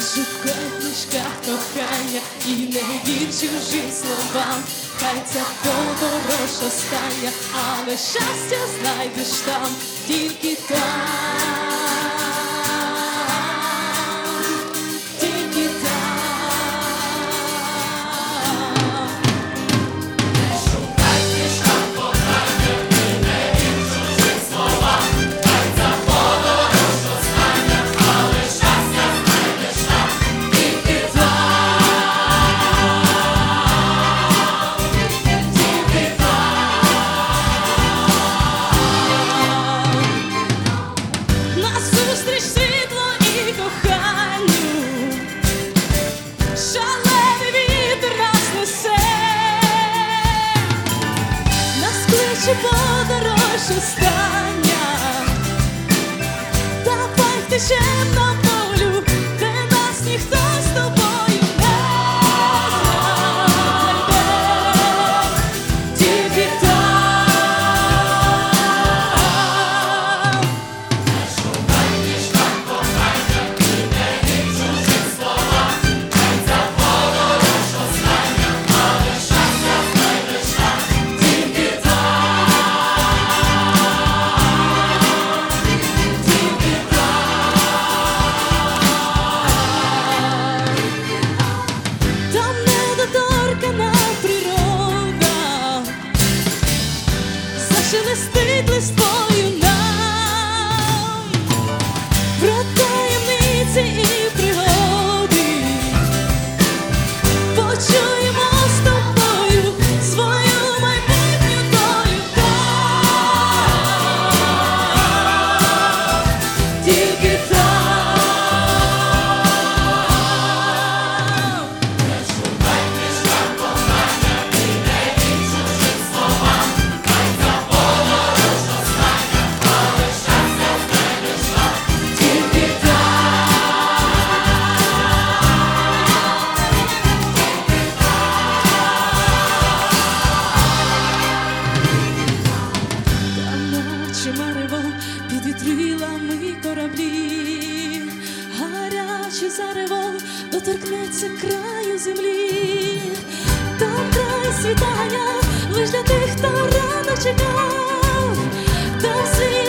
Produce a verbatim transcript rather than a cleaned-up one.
Шукай в книжках кохання і не вір чужим словам. Хай ця подорож остання, але щастя знайдеш там, тільки там, тільки там. Не шукай в книжках кохання і не вір чужим словам. Хай ця подорож остання, але щастя знайдеш там, тільки там. Назустріч світло і коханню, шалений вітер нас несе, нас кличе подорож остання, давай втечем на волю, де нас ніхто з тобою не знайде, тільки там. Там недоторкана природа зашелестить листвою нам про таємниці і пригоди. Почуємо з тобою свою майбутню долю там, тільки там. Наче марево під вітрилами кораблі, гаряче зарево доторкнеться краю землі. Там край світання лиш для тих, хто рано чекав, та світ